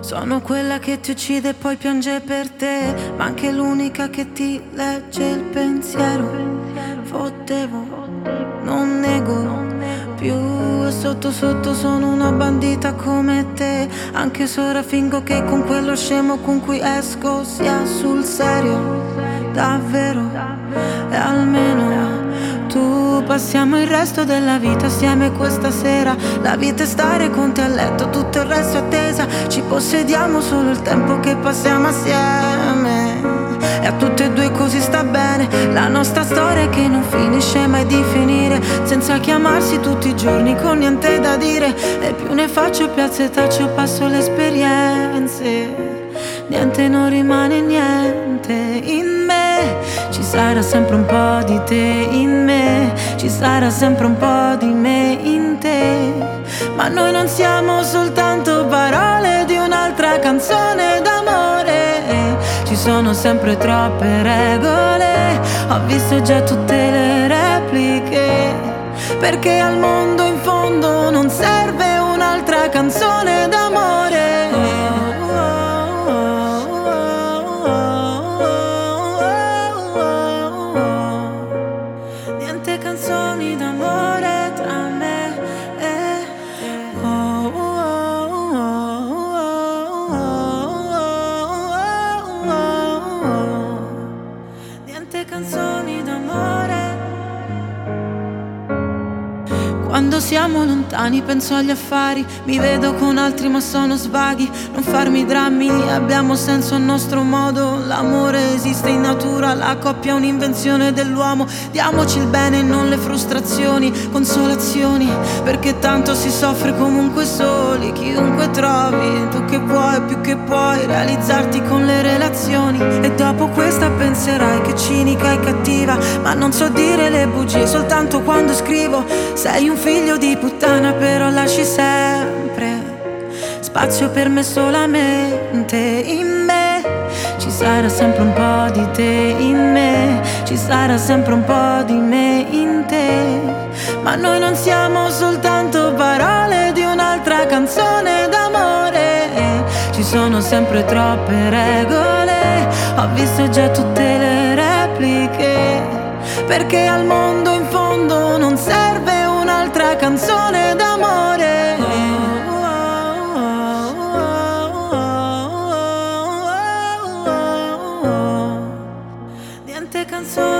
Sono quella che ti uccide e poi piange per te, ma anche l'unica che ti legge il pensiero. Fottevo, non nego più, e sotto sotto sono una bandita come te. Anche se ora fingo che con quello scemo con cui esco sia sul serio, davvero. E almeno tu passiamo il resto della vita assieme questa sera. La vita è stare con te a letto, tutto il resto è attesa. Ci possediamo solo il tempo che passiamo assieme, e a tutte e due così sta bene. La nostra storia che non finisce mai di finire, senza chiamarsi tutti i giorni con niente da dire. E più ne faccio più al setaccio passo le esperienze. Niente, non rimane niente in me. Ci sarà sempre un po' di te in me, ci sarà sempre un po' di me in te. Ma noi non siamo soltanto parole di un'altra canzone d'amore. Ci sono sempre troppe regole, ho visto già tutte le repliche, perché al mondo in fondo non serve un'altra canzone d'amore. Niente canzoni d'amore tra me e niente canzoni d'amore. Quando siamo lontani penso agli affari, mi vedo con altri ma sono svaghi. Non farmi drammi, abbiamo senso a nostro modo. L'amore esiste in natura, la coppia è un'invenzione dell'uomo. Diamoci il bene e non le frustrazioni, consolazioni, perché tanto si soffre comunque soli. Chiunque trovi, tu che vuoi più che puoi realizzarti con le relazioni. E dopo questa penserai che cinica e cattiva, ma non so dire le bugie soltanto quando scrivo. Sei un figlio di puttana però lasci sempre spazio per me solamente in me. Ci sarà sempre un po' di te in me, ci sarà sempre un po' di me in te. Ma noi non siamo soltanto parole di un'altra canzone d'amore. Ci sono sempre troppe regole, ho visto già tutte le repliche, perché al mondo in fondo non serve un'altra canzone d'amore. Niente canzone